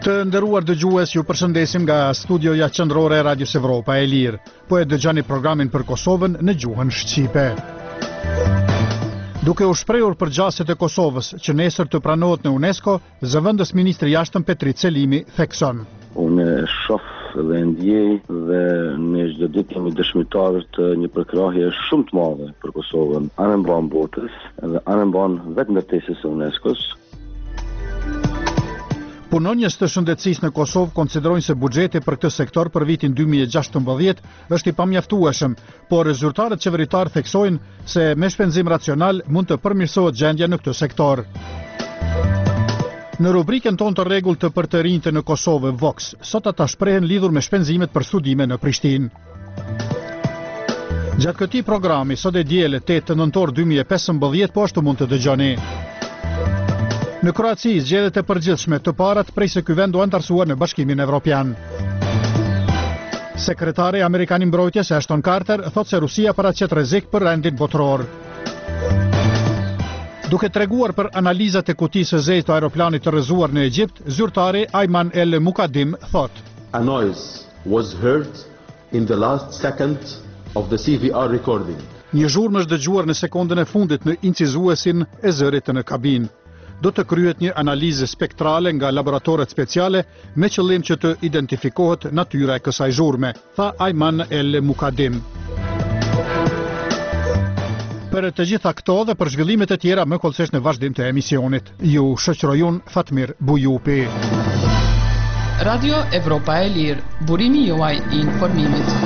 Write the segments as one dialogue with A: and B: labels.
A: Të nderuar dëgjues, ju përshëndesim nga studioja qendrore e Radios Evropa e Lirë. Po e dëgjoni programin për Kosovën në gjuhën shqipe. Duke u shprehur për gjasjet e Kosovës që nesër të pranohet në UNESCO, zëvendës ministri i jashtëm Petrit Selimi thekson.
B: Unë shoh dhe ndjej dhe në çdo ditë jemi dëshmitarë të një përkrahje shumë të madhe për Kosovën, anëmban botës dhe anëmban vetë ndërtesës së UNESCO-s.
A: Punonjës të shëndetësisë në Kosovë konsiderojnë se buxheti për këtë sektor për vitin 2016 është i pamjaftueshëm, por zyrtarët qeveritar theksojnë se me shpenzim racional mund të përmirësohet gjendja në këtë sektor. Në rubrikën tonë të rregull të për të rinjtë në Kosovë, Vox, sot ata shprehen lidhur me shpenzimet për studime në Prishtinë. Gjatë këtij programi, sot e diel 8 nëntor 2015, po ashtu mund të dëgjoni. Në Kroaci, zgjedhjet e përgjithshme të parat prej se ky vend u antarësuar në Bashkimin Evropian. Sekretari amerikan i mbrojtjes Ashton Carter thotë se Rusia paraqet rrezik për rendin botëror. Duke treguar për analizat e kutisë së zezë të aeroplanit të rrëzuar në Egjipt, zyrtari Ayman El Mukadim thotë:
C: A noise was heard in the last second of the CVR recording.
A: Një zhurmë është dëgjuar në sekondën e fundit në incizuesin e zërit në kabinë. Do të kryhet një analizë spektrale nga laboratoret speciale me qëllim që të identifikohet natyra e kësaj zhurme, tha Ayman El Mukadim. Për të gjitha këto dhe për zhvillimet e tjera më kollësisht në vazhdim të emisionit. Ju shoqëroj unë Fatmir Bujupi.
D: Radio Evropa e Lirë, burimi juaj i informimit.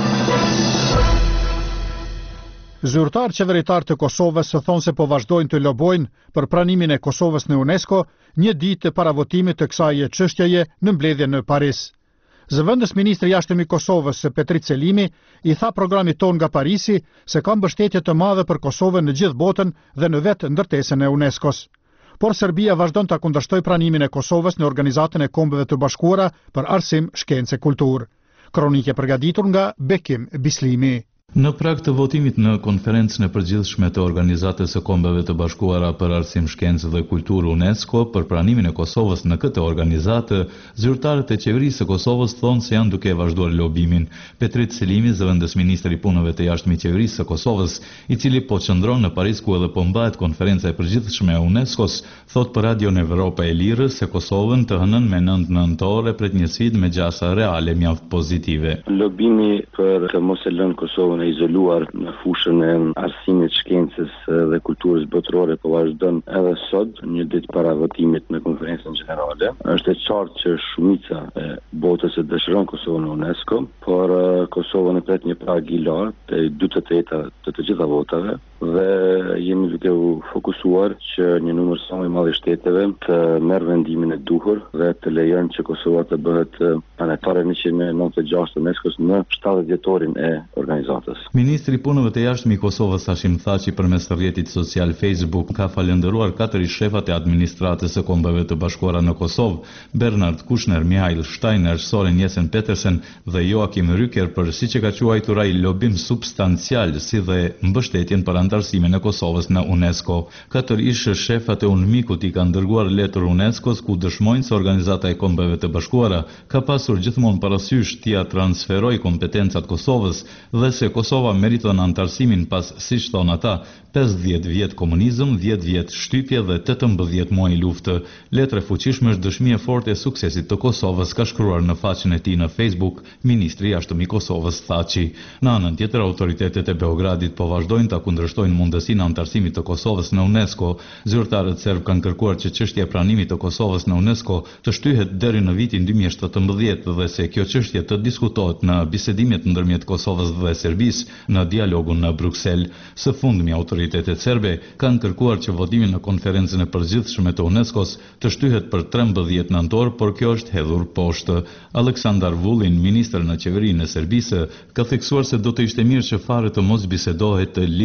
A: Zyrtar qeveritar të Kosovës thonë se po vazhdojnë të lobojnë për pranimin e Kosovës në UNESCO një ditë të paravotimit të kësaj çështjeje në mbledhjen në Paris. Zëvendës ministri i jashtëm i Kosovës Petrit Selimi i tha programit ton nga Parisi se ka mbështetje të madhe për Kosovën në gjithë botën dhe në vetë ndërtesën e UNESCO-s. Por Serbia vazhdon ta kundërshtojë pranimin e Kosovës në Organizatën e Kombeve të Bashkuara për Arsim, Shkencë e Kulturë. Kronikë e përgatitur nga Bekim Bislimi.
E: Në prag të votimit në konferencën e përgjithshme të Organizatës së Kombeve të Bashkuara për Arsim, Shkencë dhe Kulturë UNESCO për pranimin e Kosovës në këtë organizatë, zyrtarët e qeverisë së Kosovës thonë se janë duke vazhduar lobimin. Petrit Selimi, zëvendës ministri i punëve të jashtme i qeverisë së Kosovës, i cili po qëndron në Paris ku edhe po mbahet konferenca e përgjithshme e UNESCO-s, thotë për Radion Evropa e Lirë se Kosovën të hënën me 9 nëntore pret një sfidë me gjasa reale mjaft pozitive.
B: Lobimi për të mos e lënë Kosovën e izoluar në fushën e arsimit, shkencës dhe kulturës botërore po vazhdon edhe sot, një ditë para votimit në konferencën gjenerale. Është e qartë që shumica e botës e dëshiron Kosovën në UNESCO, por Kosovën e pret një prag i lartë, 2/3 të gjitha votave, dhe jemi duke u fokusuar që një numër sa më i madh i shteteve të merr vendimin e duhur dhe të lejojnë që Kosova të bëhet anëtare në 196 të UNESCO-s në 70 dhjetorin e organizatës.
E: Ministri i punëve të jashtme i Kosovës Hashim Thaçi përmes rrjetit social Facebook ka falendëruar 4 shefat e administratës së Kombeve të Bashkuara në Kosovë, Bernard Kushner, Mihail Steiner, Soren Jesen Petersen dhe Joachim Rücker për siç e ka quajtur ai lobim substancial si dhe mbështetjen për antarësimin e Kosovës në UNESCO. 4 ish shefat e UNMIK-ut i kanë dërguar letër UNESCO-s ku dëshmojnë se Organizata e Kombeve të Bashkuara ka pasur gjithmonë parasysh t'ia transferojë kompetencat Kosovës dhe se Kosova meriton antarësimin pas, siç thon ata, 50 vjet komunizëm, 10 vjet shtypje dhe 18 muaj luftë. Letra e fuqishme është dëshmi e fortë e suksesit të Kosovës, ka shkruar në faqen e tij në Facebook ministri i jashtëm i Kosovës Thaçi. Në anën tjetër, autoritetet e Beogradit po vazhdojnë ta kundërshtojnë mundësinë e antarësimit të Kosovës në UNESCO. Zyrtarët serb kanë kërkuar që çështja e pranimit të Kosovës në UNESCO të shtyhet deri në vitin 2017 dhe se kjo çështje të diskutohet në bisedimet ndërmjet Kosovës dhe Serbisë në dialogun në Bruksel. Së fundmi, autoritetet serbe kanë kërkuar që votimi në konferencën e përgjithshme të UNESCO-s të shtyhet për 13 nëntor, por kjo është hedhur poshtë. Aleksandar Vulin, ministër në qeverinë e Serbisë, ka theksuar se do të ishte mirë që fare të mos bisedohet lidhur me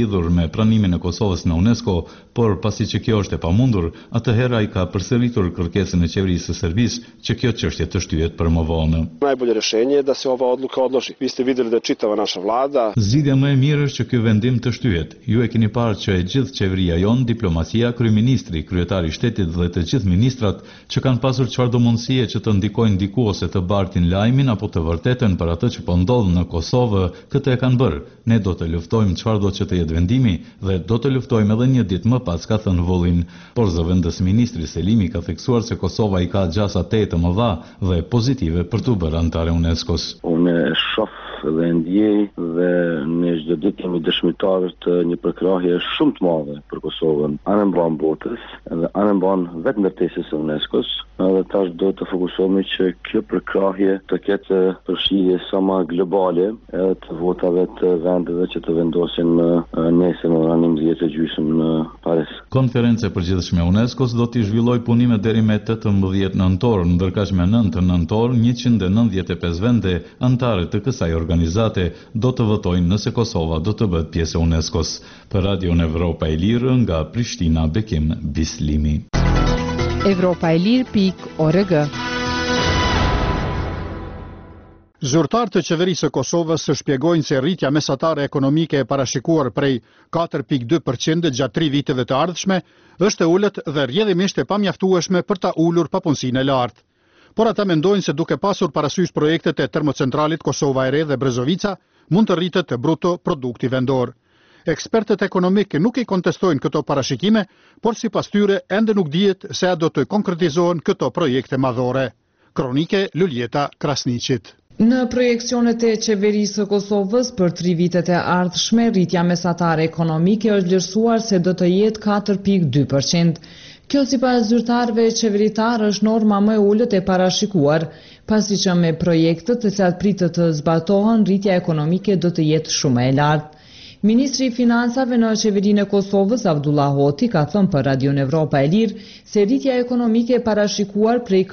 E: me pranimin e Kosovës në UNESCO, por pasi që kjo është e pamundur, atëherë ai ka përsëritur kërkesën e qeverisë së Serbisë që kjo çështje të shtyhet për më vonë.
F: Najbolje rješenje je da se ova odluka odloži. Vi ste videli da čitava naša vlada.
E: Zgjidhja më e mirë është që ky vendim të shtyhet. Ju e keni parë që e gjithë qeveria jon, diplomacia, kryeministri, kryetari i shtetit dhe të gjithë ministrat që kanë pasur çfarëdo mundësie që të ndikojnë diku ose të bartin lajmin apo të vërtetën për atë që po ndodh në Kosovë, këtë e kanë bërë. Ne do të luftojmë çfarëdo që të jetë vendimi dhe do të luftojmë edhe një ditë më pas, ka thënë Vullin. Por zëvendës ministri Selimi ka theksuar se Kosova i ka gjasa 8 të mëdha dhe pozitive për të bërë antare UNESCO-s.
B: Unë shoh dhe ndjej dhe ne çdo ditë jemi dëshmitarë të një përkrahje shumë të madhe për Kosovën, anë mban botës dhe anë mban vetë ndërtesës së UNESCO-s, dhe tash do të fokusohemi që kjo përkrahje të ketë përfshirje sa më globale edhe të votave të vendeve që të vendosin nesër në orarin 10:30 në Paris.
E: Konferenca e përgjithshme e UNESCO-s do të zhvillojë punime deri me 18 nëntor, ndërkaq me 9 nëntor 195 vende antare të kësaj organizate do të votojnë nëse Kosova do të bëhet pjesë e UNESCO-s. Për Radio Evropa e Lirë nga Prishtina, Bekim Bislimi.
G: Evropaelir.org.
A: Zyrtarët e qeverisë së Kosovës shpjegojnë se rritja mesatare ekonomike e parashikuar prej 4.2% gjatë 3 viteve të ardhshme është e ulët dhe rrjedhimisht e pamjaftueshme për ta ulur papunësinë e lartë. Por ata mendojnë se duke pasur parasysh projektet e termocentralit Kosova e Re dhe Brezovica, mund të rritet bruto produkti vendor. Ekspertët ekonomik nuk i kontestojnë këto parashikime, por sipas tyre ende nuk dihet se a do të konkretizohen këto projekte madhore. Kronike Luljeta Krasniqit.
H: Në projekcionet e qeverisë së Kosovës për 3 vitet e ardhshme, rritja mesatare ekonomike është vlerësuar se do të jetë 4.2%. Kjo sipas zyrtarëve qeveritar është norma më e ulët e parashikuar, pasi që me projektet të cilat pritet të zbatohen, rritja ekonomike do të jetë shumë e lartë. Ministri i Financave në qeverinë e Kosovës, Abdullah Hoti, ka thënë për Radio Evropa e Lirë se rritja ekonomike e parashikuar prej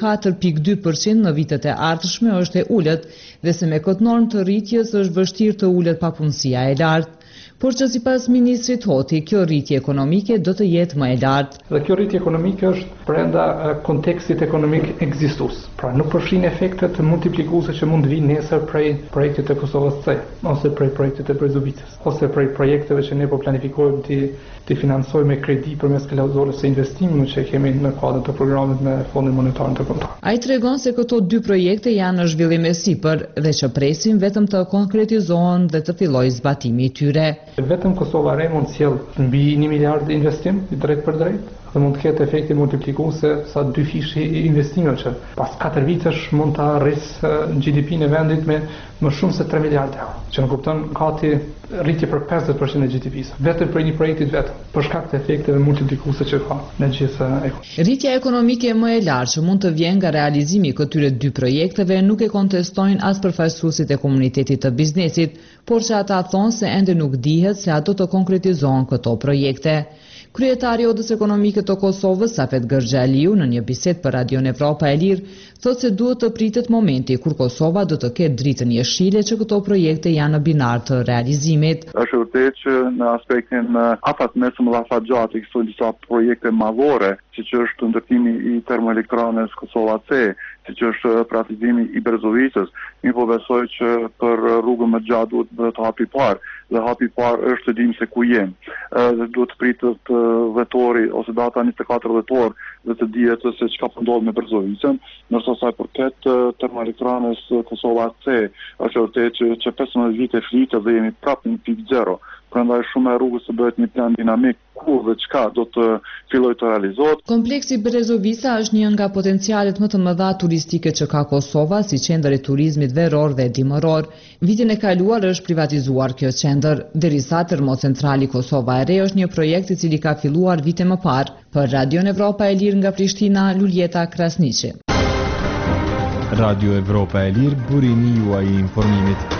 H: 4.2% në vitet e ardhshme është e ulët dhe se me këtë normë të rritjes është vështirë të ulët papunësia e lartë. Por që sipas ministrit Hoti, kjo rritje ekonomike do të jetë më e lartë.
I: Dhe kjo rritje ekonomike është brenda kontekstit ekonomik ekzistus. Pra nuk përfshin efektet multiplikuese që mund vinë nesër prej projektit të Kosovës C, ose prej projektit të Brezovicës, ose prej projekteve që ne po planifikojmë të financojmë me kredi përmes klauzulës së investimit që kemi në kuadër të programit me Fondin Monetar Ndërkombëtar.
H: Ai tregon se këto 2 projekte janë në zhvillim e sipër dhe që presin vetëm të konkretizohen dhe të fillojë zbatimi i tyre.
I: Vetëm Kosova Re mund sjell mbi 1 miliard investim drejt për drejt dhe mund të ketë efektin multiplikuese sa 2 fishi investimeve që pas 4 vitesh mund të arrisë GDP-n e vendit me më shumë se 3 miliardë euro, që në kupton gati rritje për 50% e GDP-s, vetëm për një projektit vetëm, për shkak të efekteve multiplikuese që ka në gjithë ekonominë.
H: Rritja ekonomike më e lartë që mund të vjen nga realizimi i këtyre 2 projekteve nuk e kontestojnë as përfaqësuesit e komunitetit të biznesit, por që ata thonë se ende nuk dihet se a do të konkretizohen këto projekte. Kryetari i Odës Ekonomike të Kosovës, Safet Gërxhaliu, në një bisedë për Radio Evropa e Lirë, thotë se duhet të pritet momenti kur Kosova do të ketë dritën jeshile që këto projekte janë në binar të realizimit.
J: Është vërtet që në aspektin afatmesëm dhe afatgjatë këto disa projekte madhore, siç është ndërtimi i termoelektranës Kosova C, siç është privatizimi i Brezovicës, mi po besoj që për rrugën më gjatë duhet të hapi parë, dhe hapi parë është të dimë se ku jemi. Dhe duhet të pritet vetori ose data 24 vetor dhe të dihet se çka po ndodh me Brezovicën, ndërsa sa i përket termoelektranës Kosova C, është vërtet që 15 vite flitet dhe jemi prapë në pikë zero. Prandaj shumë e rrugës të bëhet një plan dinamik kur dhe çka do të fillojë të realizohet.
H: Kompleksi Brezovica është një nga potencialet më të mëdha turistike që ka Kosova si qendër e turizmit veror dhe dimëror. Vitin e kaluar është privatizuar kjo qendër, derisa termocentrali Kosova e Re është një projekt i cili ka filluar vite më parë. Për Radio Evropa e Lirë nga Prishtina, Luljeta Krasniqi.
K: Radio Evropa e Lirë, burimi juaj i informimit.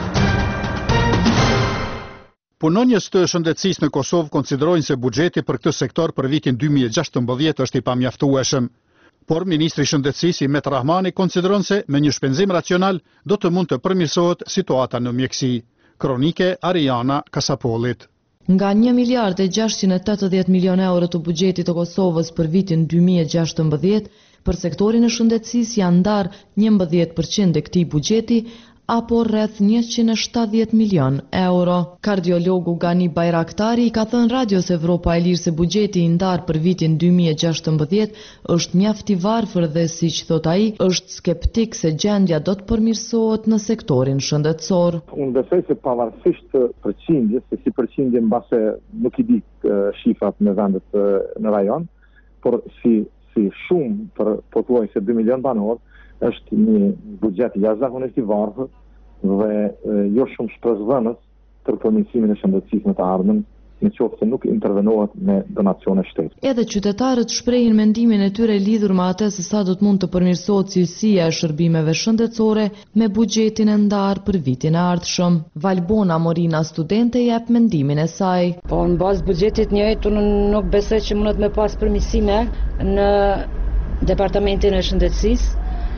A: Punonjës të shëndetësisë në Kosovë konsiderojnë se buxheti për këtë sektor për vitin 2016 është i pamjaftueshëm. Por ministri i shëndetësisë Imet Rahmani konsideron se me një shpenzim racional do të mund të përmirësohet situata në mjeksi. Kronike Ariana Kasapollit.
H: Nga 1 miliard e 680 milion euro të buxhetit të Kosovës për vitin 2016, për sektorin e shëndetësisë janë ndarë 11% e këtij buxheti, apo rreth 170 milion euro. Kardiologu Gani Bajraktari i ka thënë Radios Evropa e Lirë se buxheti i ndarë për vitin 2016 është mjaft i varfër dhe siç thot ai, është skeptik se gjendja do të përmirësohet në sektorin shëndetësor.
G: Unë besoj se pavarësisht të përqindjes, se si përqindje mbase nuk i di shifrat në vendet në rajon, por si shumë për pothuajse 2 milion banor, është një buxhet jashtëzakonisht i varfër dhe jo shumë shpresdhënës për përmirësimin e shëndetësisë në të ardhmen, në qoftë se nuk intervenohet me donacione shtetit.
H: Edhe qytetarët shprehin mendimin e tyre lidhur me atë se sa do të mund të përmirësohet cilësia e shërbimeve shëndetësore me buxhetin e ndarë për vitin e ardhshëm. Valbona Morina, studente, jep mendimin e saj.
L: Po në bazë buxhetit njëjtë unë nuk besoj që mundet me pas përmirësime në departamentin e shëndetësisë.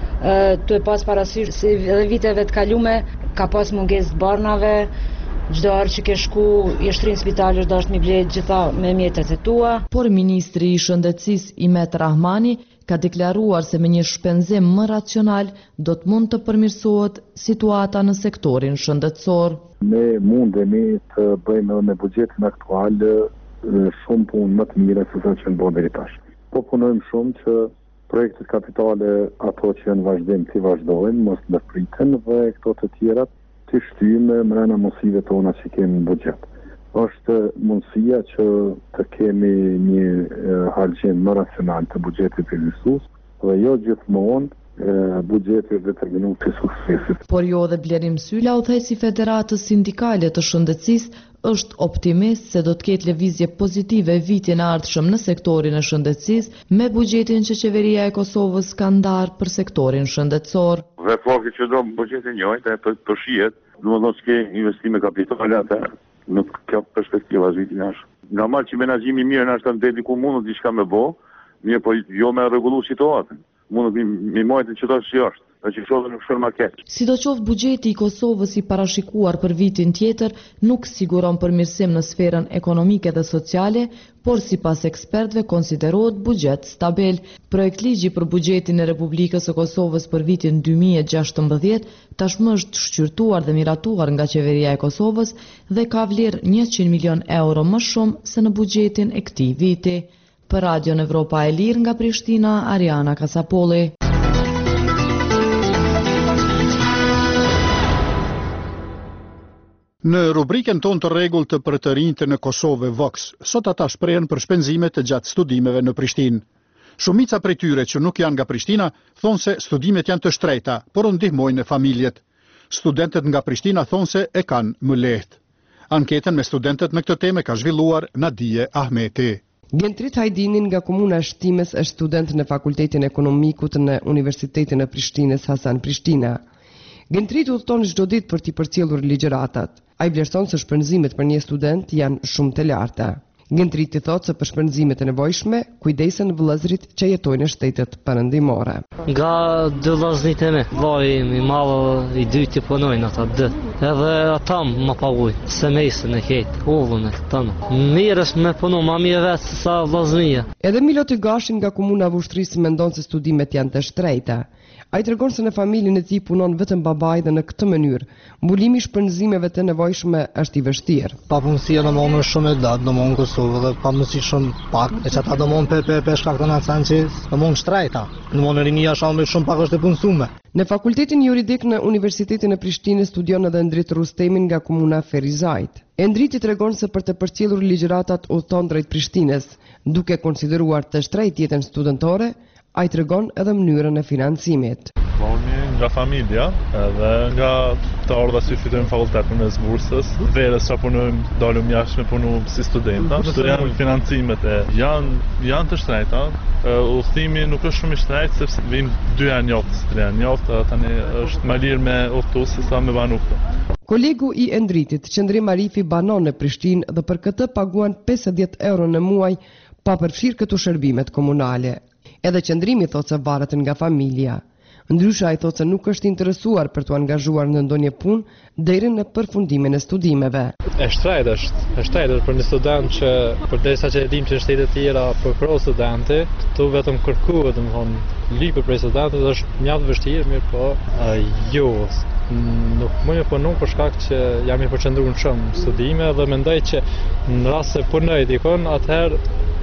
L: Tu e pas parasysh si edhe viteve të kalume ka pas mungesë barnave, çdo herë që ke shku i shtrin spitale është mi blet gjitha me mjetet e tua.
H: Por ministri i shëndetësisë Imet Rahmani ka deklaruar se me një shpenzim më racional do të mund të përmirësohet situata në sektorin shëndetësor.
G: Ne mundemi të bëjmë edhe me buxhetin aktual shumë punë më të mira se sa që në bërë deri tash. Po punojmë shumë që projektet kapitale ato që janë vazhdim të vazhdojnë, mos në priten dhe këto të tjerat të shtyjmë mrena mundësive tona që kemi në buxhet. Është mundësia që të kemi një harxhim më racional të buxhetit përgjithësues dhe jo gjithmonë buxheti është determinuar të suksesit.
H: Por jo dhe Blerim Syla, udhëheqësi i Federatës Sindikale të Shëndetësisë, është optimist se do të ketë lëvizje pozitive vitin e ardhshëm në sektorin e shëndetësisë me buxhetin që qeveria e Kosovës ka ndarë për sektorin shëndetësor.
M: Dhe fakti që do buxhetin njëjtë të shihet, domethënë s'ke investime kapitale atë, nuk ka perspektiva vitin e ardhshëm. Normal që menaxhimi i mirë na është ndër diku mund diçka më bë, mirë po jo me rregullu situatën. Mund të mi mojtë që të si është.
H: Sidoqoftë buxheti i Kosovës i parashikuar për vitin tjetër nuk siguron përmirësim në sferën ekonomike dhe sociale, por sipas ekspertëve konsiderohet buxhet stabil. Projektligji për buxhetin e Republikës së Kosovës për vitin 2016 tashmë është shqyrtuar dhe miratuar nga qeveria e Kosovës dhe ka vlerë 100 milion euro më shumë se në buxhetin e këtij viti. Për Radion Evropa e Lirë nga Prishtina, Ariana Kasapolli.
A: Në rubrikën tonë të rregull të për të rinjtë në Kosovë Vox, sot ata shprehen për shpenzimet të gjatë studimeve në Prishtinë. Shumica prej tyre që nuk janë nga Prishtina thonë se studimet janë të shtrejta, por ndihmojnë familjet. Studentët nga Prishtina thonë se e kanë më lehtë. Anketën me studentët me këtë temë ka zhvilluar Nadije Ahmeti.
N: Gentrit Hajdinin nga komuna e Shtimes është student në Fakultetin Ekonomikut në Universitetin e Prishtinës Hasan Prishtina. Gentrit udhton çdo ditë për t'i përcjellur ligjëratat. Ai vlerëson se shpenzimet për një student janë shumë të larta. Gentriti thotë se për shpenzimet e nevojshme kujdesen vëllezërit që jetojnë në shtetet perëndimore.
O: Nga dy vëllezërit e mi, vllai im i madh i dyti punojnë ata dy. Edhe ata më paguajnë, se mesën e këtë, ullën e këtë. Mirë është me punu, ma mirë vetë se sa vllaznia.
N: Edhe Miloti Gashin nga komuna e Vushtrrisë mendon se studimet janë të shtrejta. Ai tregon se në familjen e tij punon vetëm babai dhe në këtë mënyrë mbulimi i shpenzimeve të nevojshme është i vështirë.
P: Papunësia domosdoshmë është shumë e lart, domosdoshmë në Kosovë dhe pamundësi shumë pak. E çata domosdoshmë pe shkak të naçançis, domosdoshmë shtrejta. Domosdoshmë rinia shumë pak është e punësuar.
N: Në Fakultetin Juridik në Universitetin e Prishtinës studion edhe Endrit Rustemin nga komuna Ferizajt. Endriti tregon se për të përcjellur ligjëratat udhton drejt Prishtinës, duke konsideruar të shtrejtë jetën studentore. Ai tregon edhe mënyrën e financimit.
Q: Nga familja edhe nga të ardha që fitojmë fakultetin mes bursës, verës që punojmë dalëm jashtë me punu si studenta. Këto janë financimet janë të shtrejta. Udhtimi nuk është shumë i shtrejtë sepse vijnë 2 janë njoftë, 3 janë njoftë, tani është më lirë me udhtu se sa me banu këto.
N: Kolegu i Endritit, Qendrim Arifi, banon në Prishtinë dhe për këtë paguan 50 euro në muaj pa përfshirë këto shërbimet komunale. Edhe qendrimi thotë se varet nga familja. Ndryshe ai thotë se nuk është interesuar për të angazhuar në ndonjë punë deri në përfundimin e studimeve.
R: Është për një student që përderisa që e dim që në shtete tjera për pro studente, këtu vetëm kërkuhet, domethënë libër për studentët është mjaft vështirë, mirë po jo. Nuk më me punu për shkak që jam i përqendruar shumë studime dhe mendoj që në rast se punoj dikon, atëherë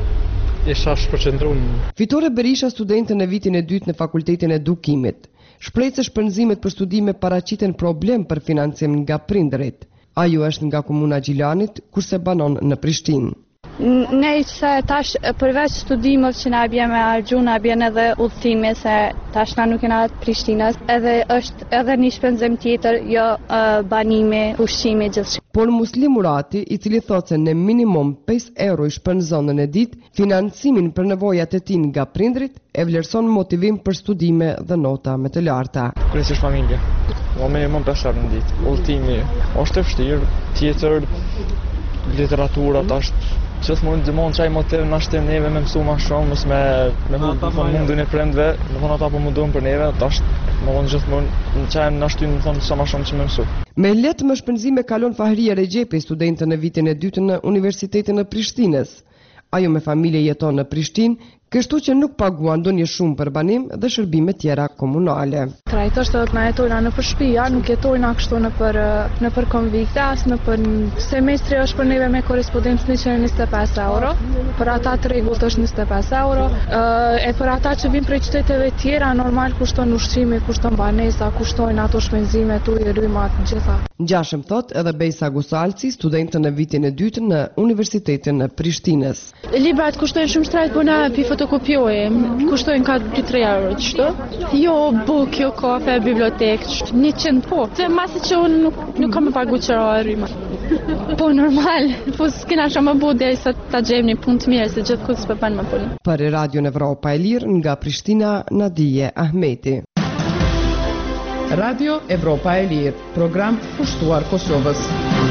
R: isha përqendruar.
N: Fitore Berisha, studente në vitin e dytë në Fakultetin e Edukimit, shpreh se shpenzimet për studime paraqiten problem për financim nga prindërit. Ajo është nga komuna Gjilanit, kurse banon në Prishtinë.
S: Ne se tash përveç studimeve që na bie me argju, na bjen edhe udhëtime se tash na nuk jena të Prishtinës, edhe është edhe një shpenzim tjetër, jo banime, ushqime, gjithçka.
N: Por Muslim Murati, i cili thotë se në minimum 5 euro i shpenzon në ditë, financimin për nevojat e tij nga prindrit e vlerëson motivim për studime dhe nota më të larta.
R: Kryesisht familje. Minimum 5 euro në ditë. Udhëtimi është e vështirë, tjetër literatura tash gjithmonë dëmon çaj motiv na shtem neve me mësu më shumë, mos me mundun e prindve, domethënë ata po mundon për neve, tash domethënë gjithmonë çaj na shtyn domethënë sa më shumë që më mësu.
N: Me letë më shpenzime kalon Fahria Regjepi, studente në vitin e dytë në Universitetin e Prishtinës. Ajo me familje jeton në Prishtinë, kështu që nuk paguan ndonjë shumë për banim dhe shërbime tjera komunale.
S: Trajtorisht do të na jetojna në për shtëpi, nuk jetojna kështu në për konvikte, as në për semestri është për neve me korrespondencë 125 euro, për ata të rregullt është 25 euro, e për ata që vinë prej qyteteve tjera normal kushton ushqimi, kushton banesa, kushtojnë ato shpenzime ujë, rrymat, gjitha.
N: Ngjashëm thot edhe Bejsa Gusalci, studente në vitin e dytë në Universitetin e Prishtinës.
S: Librat kushtojnë shumë shtrejt, po na pi fotokopjojmë, kushtojnë ka 2-3 euro, qështu? Jo buk, jo kafe, bibliotek, 100 po. Se masi që unë nuk kam e pagu qëra e rryma. Po normal, po s'kena shumë më bude sa ta gjejmë një punë të mirë, se gjithë kusë për banë më punë.
N: Për Radio Evropa e Lirë, nga Prishtina, Nadije Ahmeti.
D: Radio Evropa e Lirë, program pushtuar Kosovës.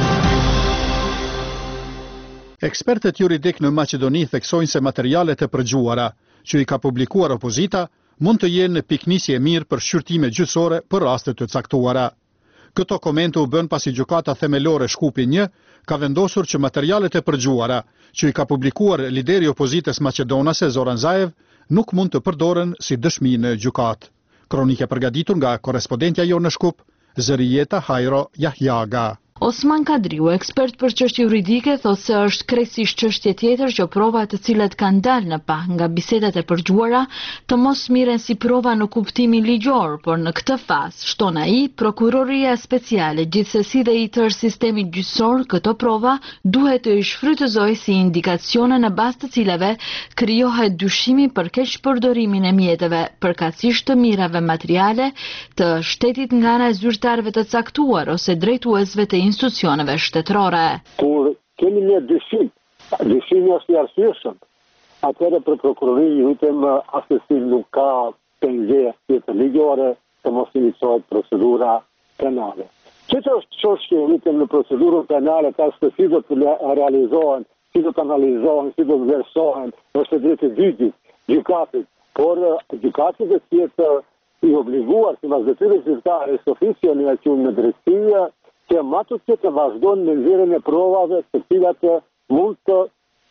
A: Ekspertët juridik në Maqedoni theksojnë se materialet e përgjuara që i ka publikuar opozita mund të jenë piknisje e mirë për shqyrtime gjyqësore për raste të caktuara. Këto komente u bën pasi gjykata themelore Shkupi 1 ka vendosur që materialet e përgjuara që i ka publikuar lideri i opozitës maqedonase Zoran Zaev nuk mund të përdoren si dëshmi në gjykatë. Kronike përgatitur nga korrespondentja jo në Shkup, Zërijeta Hajro Jahjaga.
T: Osman Kadriu, ekspert për çështje juridike, thotë se është krejtësisht çështje tjetër që provat të cilat kanë dalë në pa nga bisedat e përgjuara të mos miren si prova në kuptimin ligjor, por në këtë fazë, shton ai, prokuroria speciale, gjithsesi dhe i tërë sistemi gjyqësor, këto prova duhet të i shfrytëzojë si indikacione në bazë të cilave krijohet dyshimi për keq përdorimin e mjeteve, përkatësisht të mirave materiale të shtetit nga ana e zyrtarëve të caktuar ose drejtuesve të institucioneve shtetërore.
U: Kur kemi një dyshimi është i arsyeshëm, atëherë për prokurorinë lutem asesi nuk ka pengje tjetër ligjore të mos iniciohet procedura penale. Që është çështje lutem në procedurën penale ka se si do të realizohen, si do të analizohen, si do të vlerësohen, është drejtë gjykatës, gjykatit, por gjykati do të jetë i obliguar si pas detyrës zyrtare së oficialisë në drejtësi që matë të vazhdojnë në nxjerrjen e provave të cilat mund të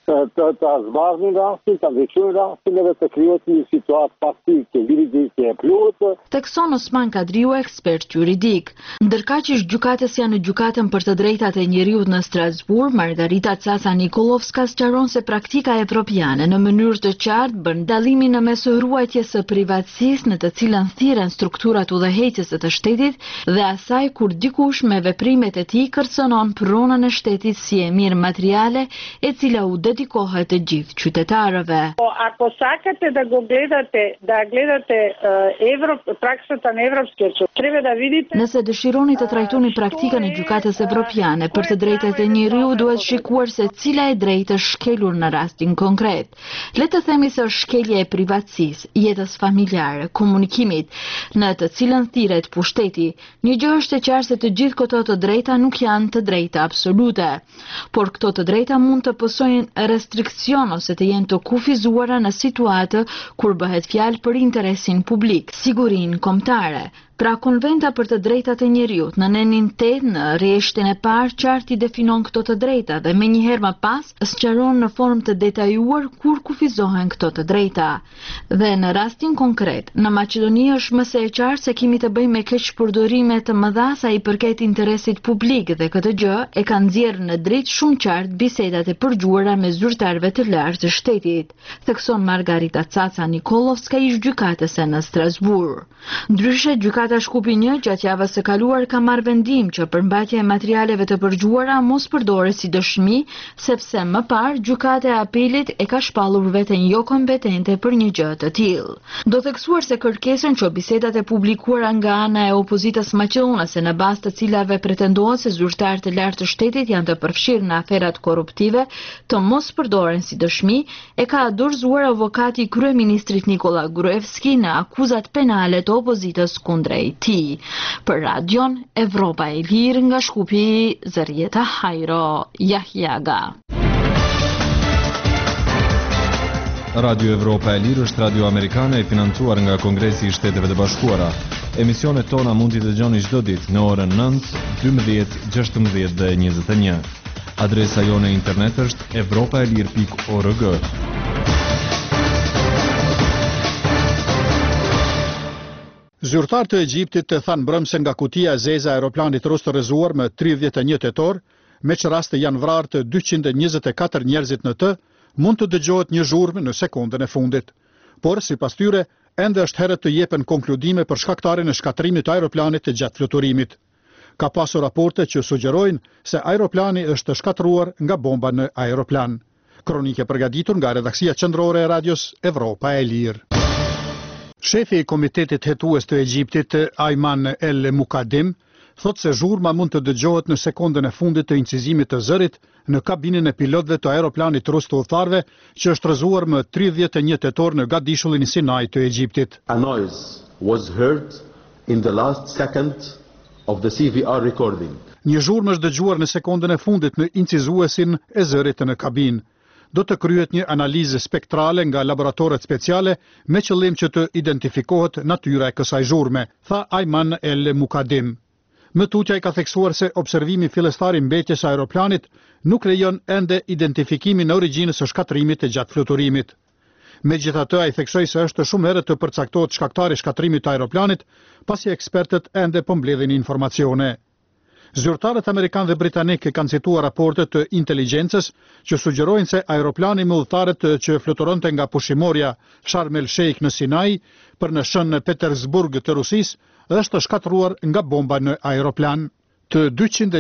U: zbardhin rastin, të veçojnë rastin edhe të krijohet një situatë faktike, juridike e plotë.
T: Thekson Osman Kadriu, ekspert juridik. Ndërkaq që gjykatës janë në gjykatën për të drejtat e njeriut në Strasburg, Margarita Caca Nikolovska sqaron se praktika evropiane në mënyrë të qartë bën dallimin në mes ruajtjes së privatësisë në të cilën thirren strukturat udhëheqëse të shtetit dhe asaj kur dikush me veprimet e tij kërcënon pronën e shtetit si e mirë materiale e cila u dedikohet të gjithë qytetarëve.
V: Ako sakate da gledate praksata evropske, treba da vidite.
T: Nëse dëshironi të trajtoni praktikën e gjykatës evropiane për të drejtat e njeriu, duhet shikuar se cila e drejtë është shkelur në rastin konkret. Le të themi se është shkelja e privatësisë, jetës familjare, komunikimit, në të cilën thirret pushteti. Një gjë është e qartë se të gjithë këto të drejta nuk janë të drejta absolute, por këto të drejta mund të pësojnë restrikcion ose të jenë të kufizuara në situatë kur bëhet fjalë për interesin publik, sigurinë kombëtare. Pra konventa për të drejtat e njeriut në nenin 8 në rreshtin e parë qartë i definon këto të drejta dhe menjëherë më pas sqaron në formë të detajuar kur kufizohen këto të drejta. Dhe në rastin konkret, në Maqedoni është më së e qartë se kemi të bëjmë me keqpërdorime të mëdha sa i përket interesit publik dhe këtë gjë e ka nxjerrë në dritë shumë qartë bisedat e përgjuara me zyrtarëve të lartë të shtetit, thekson Margarita Caca Nikolovska ish gjykatëse në Strasburg. Ndryshe Gjykata Shkupi 1 gjatë javës së kaluar ka marrë vendim që përmbajtja e materialeve të përgjuara mos përdoret si dëshmi, sepse më parë Gjykata e Apelit e ka shpallur veten jo kompetente për një gjë të tillë. Do theksuar se kërkesën që bisedat e publikuara nga ana e opozitës maqedonase në bazë të cilave pretendohet se zyrtarët e lartë të shtetit janë të përfshirë në aferat korruptive të mos përdoren si dëshmi, e ka dorëzuar avokati i kryeministrit Nikola Gruevski në akuzat penale të opozitës kundrejt tij. Për Radion Evropa e Lirë nga Shkupi, Zërieta Hajro Jahjaga.
K: Radio Evropa e Lirë është radio amerikane e financuar nga Kongresi i Shteteve të Bashkuara. Emisionet tona mund t'i dëgjoni çdo ditë në orën 9, 12, 16 dhe 21. Adresa jone internet është europaelir.org.
A: Zyrtarët e Egjiptit të thanë mbrëmse nga kutia e zeza e aeroplanit rus të rrezuar më 31 tetor, me që raste janë vrarë të 224 njerëzit në të, mund të dëgjohet një zhurmë në sekondën e fundit. Por, sipas tyre, ende është herët të jepen konkludime për shkaktarin e shkatrimit të aeroplanit të gjatë fluturimit. Ka pasur raporte që sugjerojnë se aeroplani është shkatruar nga bomba në aeroplan. Kronike përgatitur nga redaksia qendrore e radios Evropa e Lirë. Shefi i Komitetit Hetues të Egjiptit, Ayman El Mukadim, thot se zhurma mund të dëgjohet në sekondën e fundit të incizimit të zërit në kabinën e pilotëve të aeroplanit rus të udhëtarëve që është rrezuar më 31 tetor në gatdishullin Sinai të Egjiptit.
C: A noise was heard in the last second of the CVR recording.
A: Një zhurmë është dëgjuar në sekondën e fundit në incizuesin e zërit në kabinë. Do të kryhet një analizë spektrale nga laboratoret speciale me qëllim që të identifikohet natyra e kësaj zhurme, tha Ayman El Mukadim. Më tutja i ka theksuar se observimi fillestar i mbetjes së aeroplanit nuk lejon ende identifikimin e origjinës së shkatrimit e gjatë fluturimit. Megjithatë, ai theksoi se është shumë herët të përcaktohet shkaktari i shkatrimit të aeroplanit, pasi ekspertët ende po mbledhin informacione. Zyrtarët amerikan dhe britanik kanë cituar raporte të inteligjencës që sugjerojnë se aeroplani me udhëtarët që fluturonte nga pushimorja Sharm el Sheikh në Sinai për në shën Petersburg të Rusisë është shkatruar nga bomba në aeroplan. Të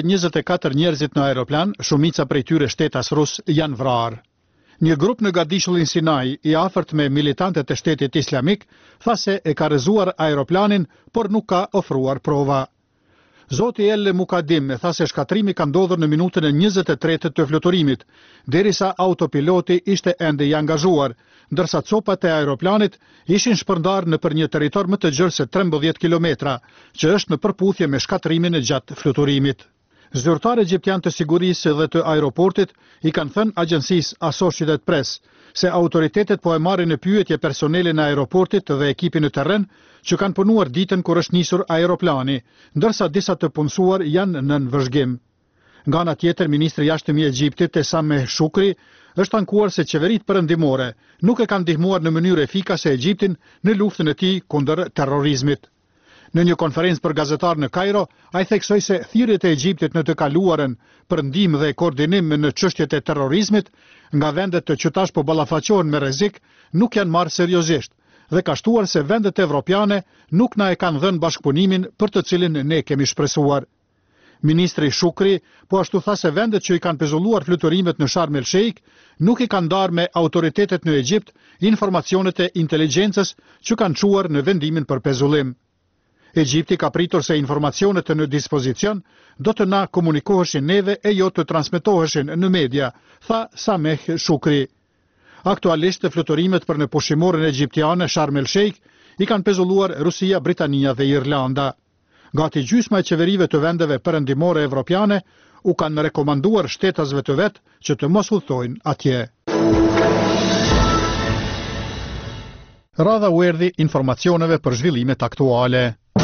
A: 224 njerëzit në aeroplan, shumica prej tyre shtetas rus, janë vrarë. Një grup në gatdishullin Sinai i afërt me militantët e Shtetit Islamik tha se e ka rrezuar aeroplanin, por nuk ka ofruar prova. Zoti El Mukadim tha se shkatrimi ka ndodhur në minutën e 23 të fluturimit, derisa autopiloti ishte ende i angazhuar, ndërsa copat e aeroplanit ishin shpërndarë nëpër një territor më të gjerë se 13 kilometra, që është në përputhje me shkatrimin e gjatë fluturimit. Zyrtar egjiptian të sigurisë dhe të aeroportit i kanë thënë agjencisë Associated Press se autoritetet po e marrin në pyetje personelin e aeroportit dhe ekipin në terren që kanë punuar ditën kur është nisur aeroplani, ndërsa disa të punësuar janë nën vëzhgim. Nga ana tjetër, ministri i jashtëm i Egjiptit, Sameh Shukri, është ankuar se qeveritë perëndimore nuk e kanë ndihmuar në mënyrë efikase Egjiptin në luftën e tij kundër terrorizmit. Në një konferencë për gazetarë në Kairo, ai theksoi se thirrjet e Egjiptit në të kaluarën për ndihmë dhe koordinim në çështjet e terrorizmit nga vendet që tash po ballafaqohen me rrezik nuk janë marrë seriozisht dhe ka shtuar se vendet evropiane nuk na e kanë dhënë bashkëpunimin për të cilin ne kemi shpresuar. Ministri Shukri po ashtu tha se vendet që i kanë pezulluar fluturimet në Sharm el Sheikh nuk i kanë ndarë me autoritetet në Egjipt informacionet e inteligjencës që kanë çuar në vendimin për pezullim. Egjipti ka pritur se informacionet në dispozicion do të na komunikoheshin neve e jo të transmetoheshin në media, tha Sameh Shukri. Aktualisht fluturimet për në pushimorën egjiptiane Sharm el Sheikh i kanë pezulluar Rusia, Britania dhe Irlanda. Gati gjysma e qeverive të vendeve perëndimore evropiane u kanë rekomanduar shtetasve të vet që të mos udhtojnë atje. Radha u erdhi informacioneve për zhvillimet aktuale.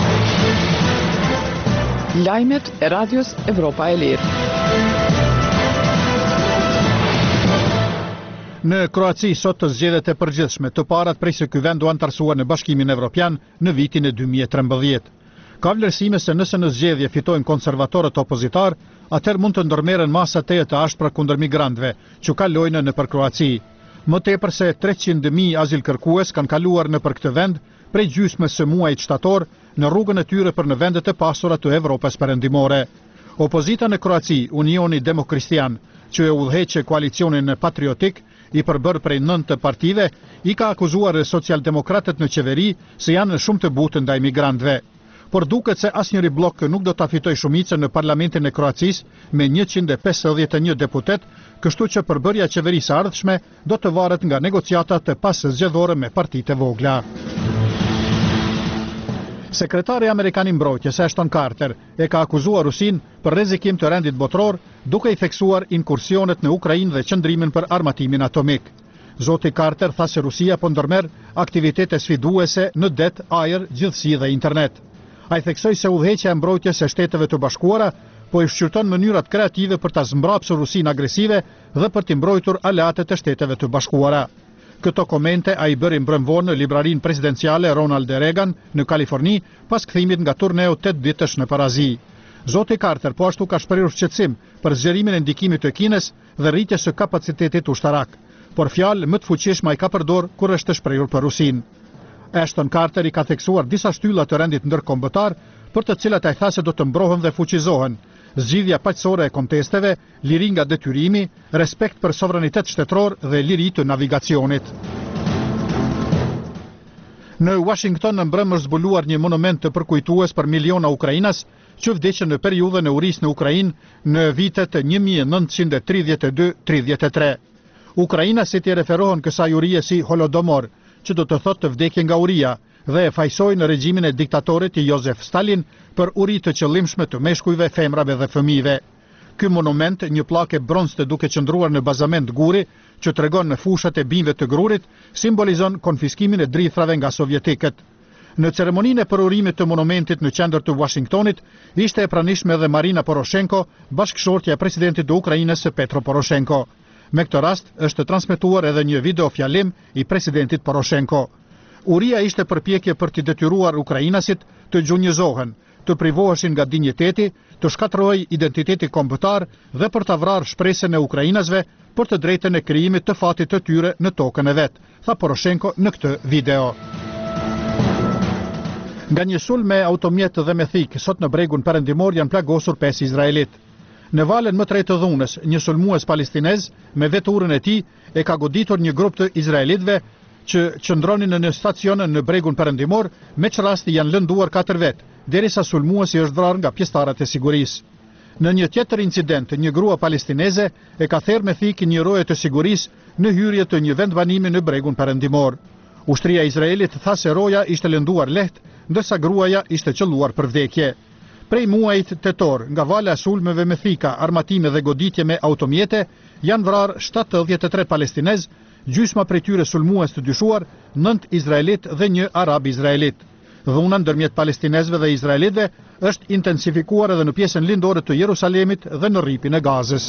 D: Lajmet e Radios Evropa e Lirë.
A: Në Kroaci sot të zgjedhjet e përgjithshme të parat prej se ky vend u antarësua në Bashkimin Evropian në vitin e 2013. Ka vlerësime se nëse në zgjedhje fitojnë konservatorët opozitar, atëherë mund të ndërmerren masa teje të ashpra kundër migrantëve që kalojnë nëpër Kroaci. Më tepër se 300.000 azilkërkues kanë kaluar nëpër këtë vend prej gjysmës së muajit shtator në rrugën e tyre për në vendet e pasura të Evropës perëndimore. Opozita në Kroaci, Unioni Demokristian, që e udhëheqë koalicionin patriotik, i përbërë prej 9 partive, i ka akuzuar socialdemokratët në qeveri se janë shumë të butë ndaj migrantëve. Por duket se asnjëri blok nuk do ta fitojë shumicën në parlamentin e Kroacisë me 151 deputet, kështu që përbërja e qeverisë ardhshme do të varet nga negociatat e pas-zgjedhore me partitë e vogla. Sekretari Amerikan i Mbrojtjes Ashton Carter e ka akuzuar Rusin për rrezikim të rendit botror, duke i theksuar inkursionet në Ukrainë dhe qëndrimin për armatimin atomik. Zoti Carter tha se Rusia po ndërmerr aktivitete sfiduese në det, ajër, gjithësi dhe internet. Ai theksoi se udhëheqja e mbrojtjes së Shteteve të Bashkuara po i shqyrton mënyrat kreative për ta zmbrapsur Rusinë agresive dhe për t'i mbrojtur aleatet e Shteteve të Bashkuara. Këto komente ai bëri mbrëmvonë në librarinë presidenciale Ronald Reagan në Kaliforni pas kthimit nga turneu 8 ditësh në Parazi. Zoti Carter po ashtu ka shprehur shqetësim për zgjerimin e ndikimit të Kinës dhe rritjes së kapacitetit ushtarak, por fjalë më të fuqishme ai ka përdor kur është shprehur për Rusinë. Ashton Carter i ka theksuar disa shtylla të rendit ndërkombëtar, për të cilat ai tha se do të mbrohen dhe fuqizohen: zgjidhja paqësore e kontesteve, liri nga detyrimi, respekt për sovranitet shtetëror dhe liri të navigacionit. Në Washington në mbrëmë është zbuluar një monument të përkujtues për miliona ukrainas që vdiqën në periudhën e urisë në Ukrainë në vitet 1932-33. Ukrainasit i referohen kësaj urie si Holodomor, që do të thotë të vdekje nga uria, dhe e fajsojnë regjimin e diktatorit Josef Stalin për uri të qëllimshme të meshkujve, femrave dhe fëmijëve. Ky monument, një pllakë bronzë duke qëndruar në bazament guri, që tregon në fushat e bijve të grurit, simbolizon konfiskimin e drithrave nga sovjetikët. Në ceremoninë e përurimit të monumentit në qendër të Washingtonit, ishte e pranishme edhe Marina Poroshenko, bashkëshortja e presidentit të Ukrainës Petro Poroshenko. Me këtë rast është transmetuar edhe një video fjalim i presidentit Poroshenko. Uria ishte përpjekje për t'i detyruar ukrainasit të gjunjëzohen, të privoheshin nga dinjiteti, të shkatërrojë identiteti kombëtar dhe për ta vrarë shpresën e ukrainasve për të drejtën e krijimit të fatit të tyre në tokën e vet, tha Poroshenko në këtë video. Nga një sulm me automjet dhe me thik, sot në bregun perëndimor janë plagosur 5 izraelit. Në valën më të re të dhunës, një sulmues palestinez me veturën e tij e ka goditur një grup të izraelitëve që qëndronin në një stacion në bregun perëndimor, me që rasti janë lënduar 4 vet, derisa sulmuesi është vrarë nga pjesëtarët e sigurisë. Në një tjetër incident, një grua palestineze e ka therrë me thik një roje të sigurisë në hyrje të një vendbanimi në bregun perëndimor. Ushtria e Izraelit tha se roja ishte lënduar lehtë, ndërsa gruaja ishte qelluar për vdekje. Prej muajit tetor, nga vala e sulmeve me thika, armatime dhe goditje me automjete, janë vrarë 73 palestinez, gjysma prej tyre sulmues të dyshuar, 9 izraelit dhe 1 arab izraelit. Dhuna ndërmjet palestinezve dhe izraelitëve është intensifikuar edhe në pjesën lindore të Jerusalemit dhe në rripin e Gazës.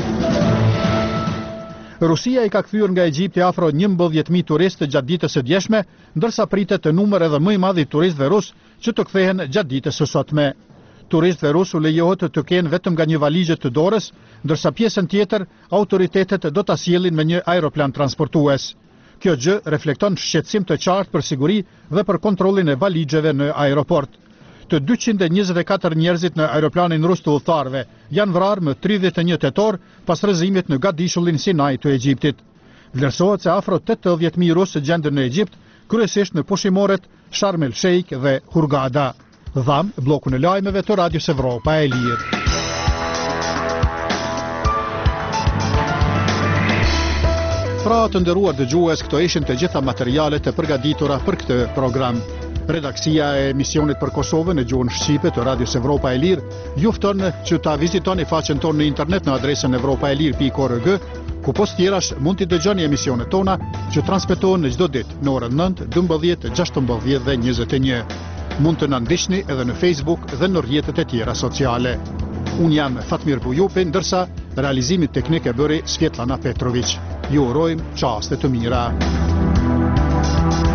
A: Rusia i ka kthyer nga Egjipti afro 11.000 turistë gjatë ditës së djeshme, ndërsa pritet të numër edhe më i madh i turistëve rus që të kthehen gjatë ditës së sotme. Turistëve rusë u lejohet të kenë vetëm nga një valixhe të dorës, ndërsa pjesën tjetër autoritetet do ta sjellin me një aeroplan transportues. Kjo gjë reflekton shqetësim të qartë për siguri dhe për kontrollin e valixheve në aeroport. Të 224 njerëzit në aeroplanin rus të udhëtarëve janë vrarë më 31 tetor pas rrëzimit në Gadishullin Sinai të Egjiptit. Vlerësohet se afro 80.000 rusë gjenden në Egjipt, kryesisht në pushimoret Sharm el Sheikh dhe Hurghada. Dham, blokun e lajmeve të Radios Evropa e Lirë. Pra të nderuar dëgjues, këto ishin të gjitha materialet e përgatitura për këtë program. Redaksia e emisionit për Kosovën në gjuhën shqipe të Radios Evropa e Lirë ju fton që ta vizitoni faqen tonë në internet në adresën evropaelir.org, Ku post tjerash mund t'i dëgjoni emisionet tona që transmetohen në çdo ditë në orën 9, 12, 16 dhe 21. Mund të na ndiqni edhe në Facebook dhe në rrjetet e tjera sociale. Unë jam Fatmir Bujupi, ndërsa realizimin teknik e bëri Svetlana Petrović. Ju urojmë çaste të mira.